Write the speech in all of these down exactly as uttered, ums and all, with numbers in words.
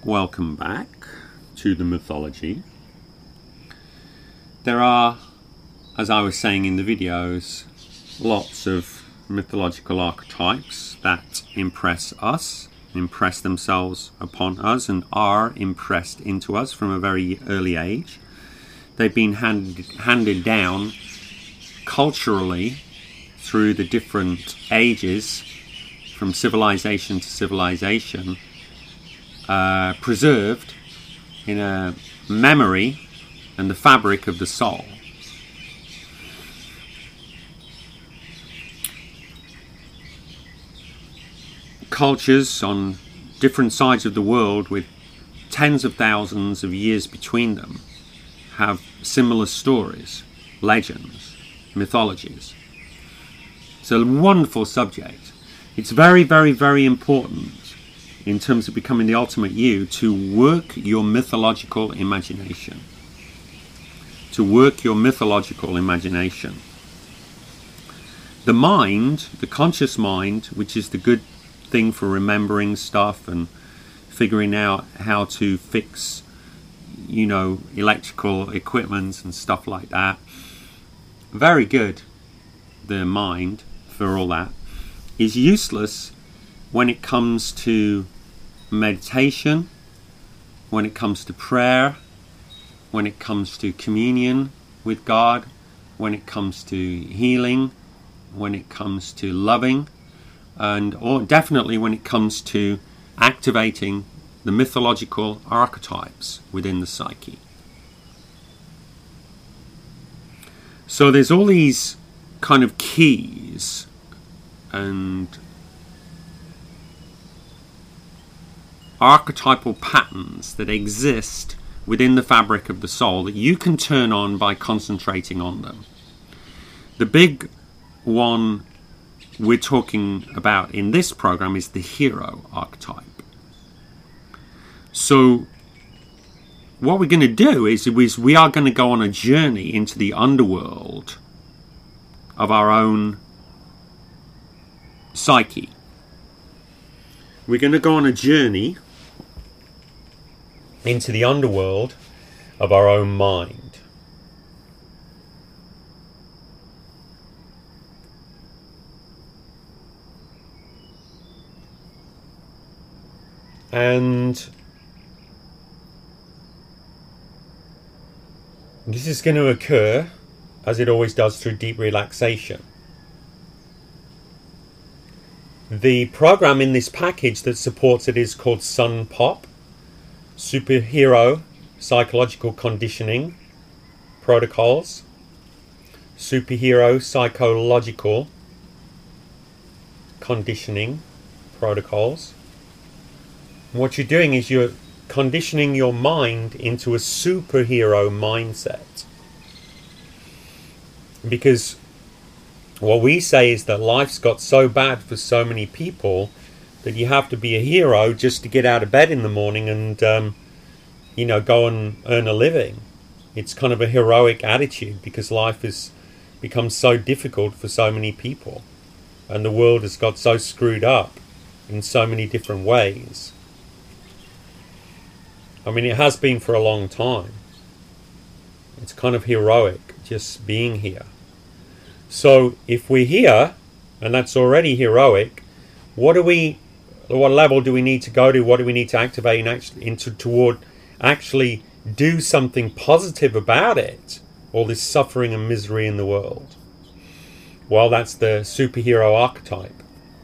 Welcome back to the mythology. There are, as I was saying in the videos, lots of mythological archetypes that impress us, impress themselves upon us, and are impressed into us from a very early age. They've been handed, handed down culturally through the different ages, from civilization to civilization, uh, preserved in a memory and the fabric of the soul. Cultures on different sides of the world with tens of thousands of years between them have similar stories, legends, mythologies. It's a wonderful subject. It's very, very, very important in terms of becoming the ultimate you to work your mythological imagination. To work your mythological imagination. The mind, the conscious mind, which is the good thing for remembering stuff and figuring out how to fix, you know, electrical equipment and stuff like that. Very good, the mind, for all that, is useless when it comes to meditation, when it comes to prayer, when it comes to communion with God, when it comes to healing, when it comes to loving, and or definitely when it comes to activating the mythological archetypes within the psyche. So there's all these kind of keys and archetypal patterns that exist within the fabric of the soul that you can turn on by concentrating on them. The big one we're talking about in this program is the hero archetype. So what we're going to do is, is we are going to go on a journey into the underworld of our own psyche. We're going to go on a journey into the underworld of our own mind. And this is going to occur, as it always does, through deep relaxation. The program in this package that supports it is called Sun Pop, Superhero Psychological Conditioning Protocols, Superhero Psychological Conditioning Protocols. And what you're doing is you're conditioning your mind into a superhero mindset. Because what we say is that life's got so bad for so many people that you have to be a hero just to get out of bed in the morning and, um, you know, go and earn a living. It's kind of a heroic attitude because life has become so difficult for so many people. And the world has got so screwed up in so many different ways. I mean, it has been for a long time. It's kind of heroic just being here. So if we're here, and that's already heroic, what do we, what level do we need to go to? What do we need to activate and actually into toward actually do something positive about it? All this suffering and misery in the world. Well, that's the superhero archetype.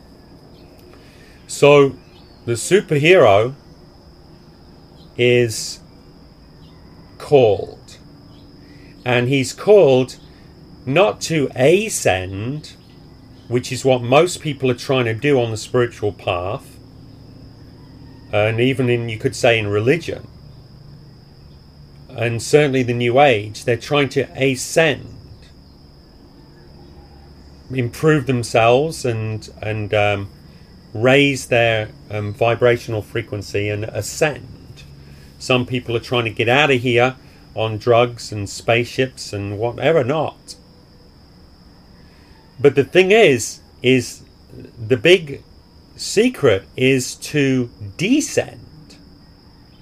So the superhero is called, and he's called not to ascend, which is what most people are trying to do on the spiritual path, and even in, you could say, in religion, and certainly the New Age. They're trying to ascend, improve themselves, and and um, raise their um, vibrational frequency and ascend. Some people are trying to get out of here on drugs and spaceships and whatever not. But the thing is, is the big secret is to descend.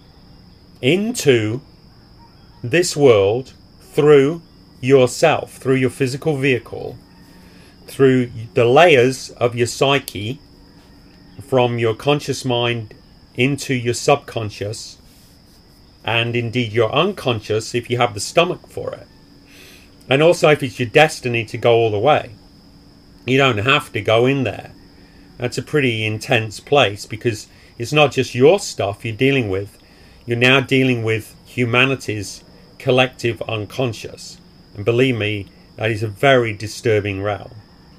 into this world through yourself, through your physical vehicle, through the layers of your psyche, from your conscious mind into your subconscious, and indeed your unconscious if you have the stomach for it. And also if it's your destiny to go all the way. You don't have to go in there. That's a pretty intense place, because it's not just your stuff you're dealing with. You're now dealing with humanity's collective unconscious. And believe me, that is a very disturbing realm.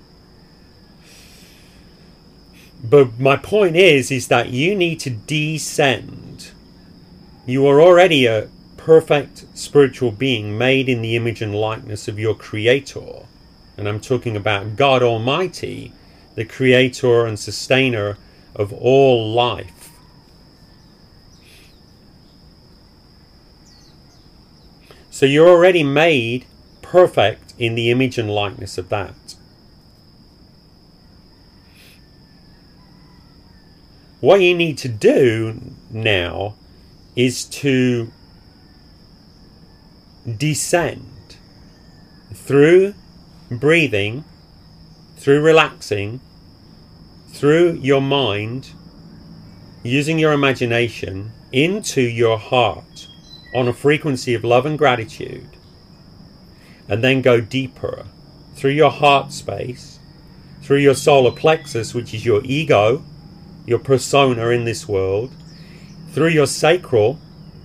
But my point is, is that you need to descend. You are already a perfect spiritual being made in the image and likeness of your Creator. And I'm talking about God Almighty, the Creator and Sustainer of all life. So you're already made perfect in the image and likeness of that. What you need to do now is to descend through breathing, through relaxing, through your mind, using your imagination, into your heart on a frequency of love and gratitude, and then go deeper through your heart space, through your solar plexus, which is your ego, your persona in this world, through your sacral,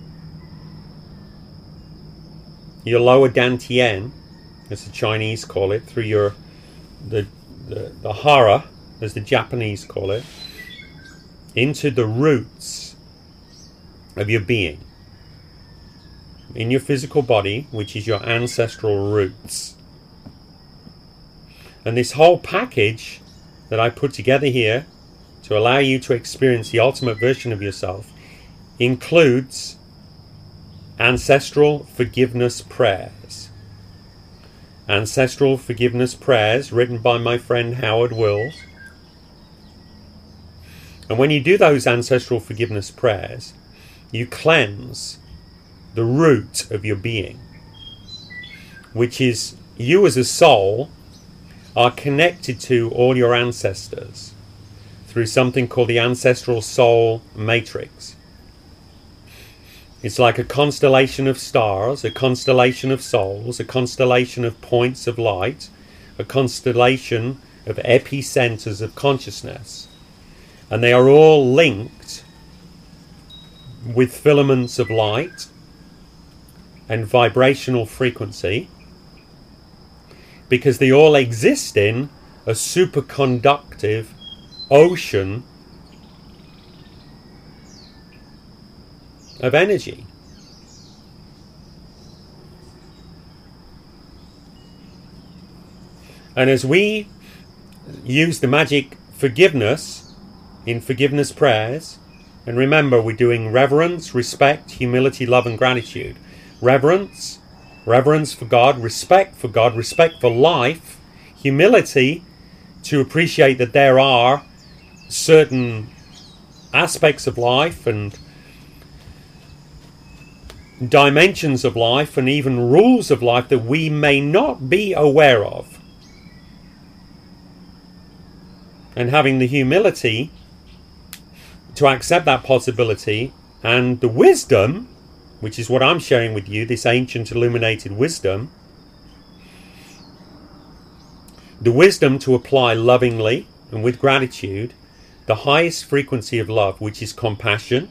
your lower dantian, as the Chinese call it, through your the, the the hara, as the Japanese call it, into the roots of your being, in your physical body, which is your ancestral roots. And this whole package that I put together here to allow you to experience the ultimate version of yourself includes ancestral forgiveness prayers. Ancestral forgiveness prayers written by my friend Howard Wills. And when you do those ancestral forgiveness prayers, you cleanse the root of your being, which is you as a soul are connected to all your ancestors through something called the ancestral soul matrix. It's like a constellation of stars, a constellation of souls, a constellation of points of light, a constellation of epicenters of consciousness. And they are all linked with filaments of light and vibrational frequency, because they all exist in a superconductive ocean of energy. And as we use the magic forgiveness in forgiveness prayers, and remember, we're doing reverence, respect, humility, love and gratitude. Reverence, reverence for God, respect for God, respect for life, humility to appreciate that there are certain aspects of life and dimensions of life and even rules of life that we may not be aware of. And having the humility to accept that possibility and the wisdom, which is what I'm sharing with you, this ancient illuminated wisdom, the wisdom to apply lovingly and with gratitude the highest frequency of love, which is compassion.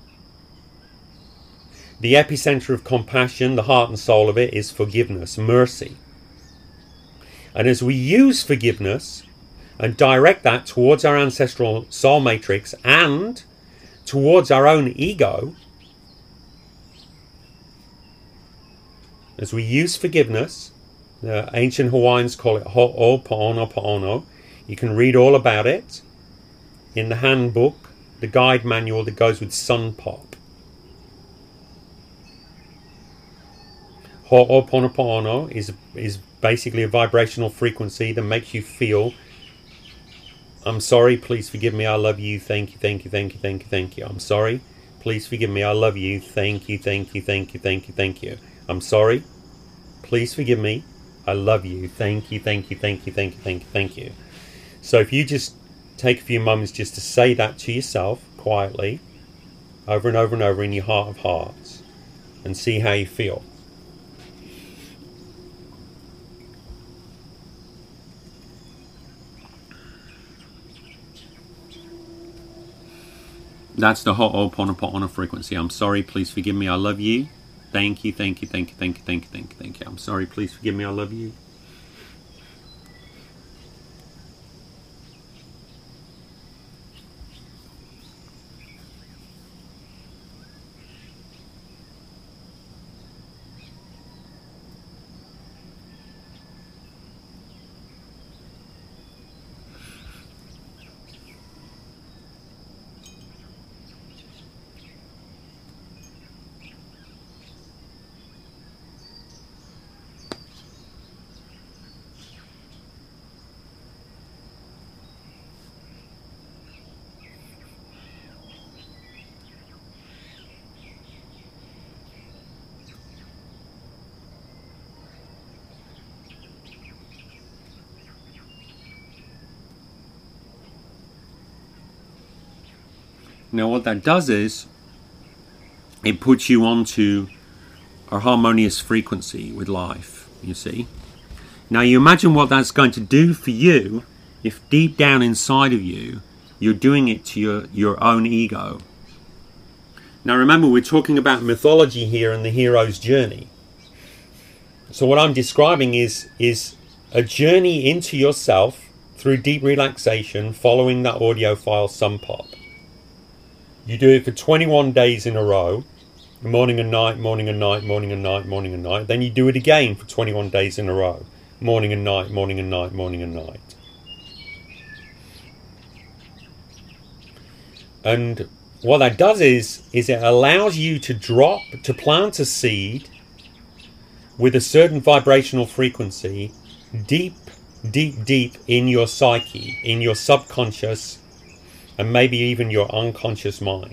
The epicenter of compassion, the heart and soul of it, is forgiveness, mercy. And as we use forgiveness and direct that towards our ancestral soul matrix and towards our own ego, as we use forgiveness, the ancient Hawaiians call it ho'oponopono. You can read all about it in the handbook, the guide manual that goes with Sun Pop. Ho'oponopono is is basically a vibrational frequency that makes you feel, I'm sorry, please forgive me, I love you, thank you, thank you, thank you, thank you, thank you. I'm sorry, Please forgive me. I love you. Thank you, thank you, thank you, thank you, thank you. I'm sorry. Please forgive me. I love you. Thank you, thank you, thank you, thank you, thank you, thank you. So if you just take a few moments just to say that to yourself quietly, over and over and over in your heart of hearts, and see how you feel. That's the Ho'oponopono frequency. I'm sorry, please forgive me, I love you. Thank you, thank you, thank you, thank you, thank you, thank you, thank you. I'm sorry, please forgive me, I love you. Now what that does is, it puts you onto a harmonious frequency with life, you see. Now you imagine what that's going to do for you if deep down inside of you, you're doing it to your, your own ego. Now remember, we're talking about mythology here and the hero's journey. So what I'm describing is, is a journey into yourself through deep relaxation following that audio file Sun Pop. You do it for twenty-one days in a row, morning and night, morning and night, morning and night, morning and night. Then you do it again for twenty-one days in a row, morning and night, morning and night, morning and night. And what that does is, is it allows you to drop, to plant a seed with a certain vibrational frequency deep, deep, deep in your psyche, in your subconscious, and maybe even your unconscious mind.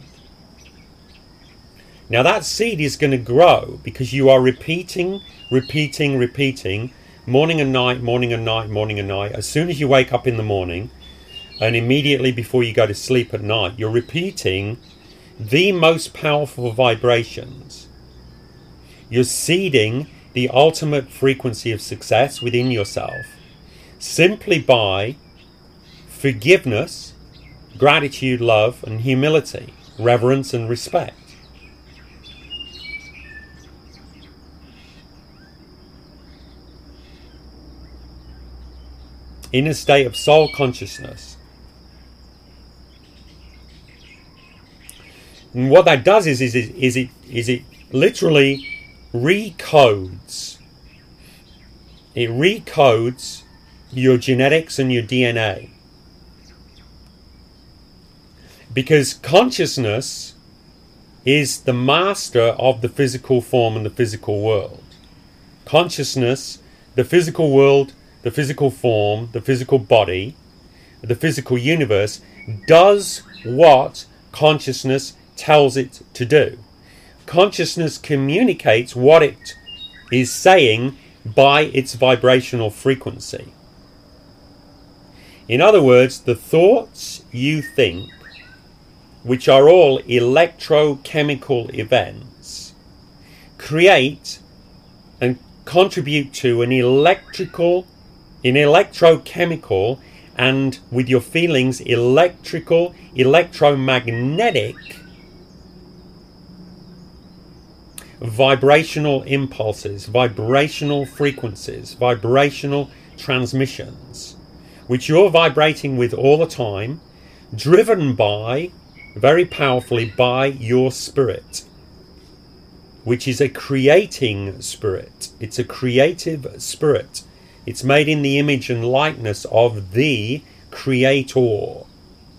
Now that seed is going to grow because you are repeating, repeating, repeating, morning and night, morning and night, morning and night. As soon as you wake up in the morning and immediately before you go to sleep at night, you're repeating the most powerful vibrations. You're seeding the ultimate frequency of success within yourself simply by forgiveness, gratitude, love, and humility, reverence and respect. In a state of soul consciousness. And what that does is, is, it, is, it, is it literally recodes. It recodes your genetics and your D N A. Because consciousness is the master of the physical form and the physical world. Consciousness, the physical world, the physical form, the physical body, the physical universe, does what consciousness tells it to do. Consciousness communicates what it is saying by its vibrational frequency. In other words, the thoughts you think, which are all electrochemical events, create and contribute to an electrical, an electrochemical, and with your feelings, electrical, electromagnetic vibrational impulses, vibrational frequencies, vibrational transmissions, which you're vibrating with all the time, driven by, very powerfully, by your spirit, which is a creating spirit. It's a creative spirit. It's made in the image and likeness of the Creator.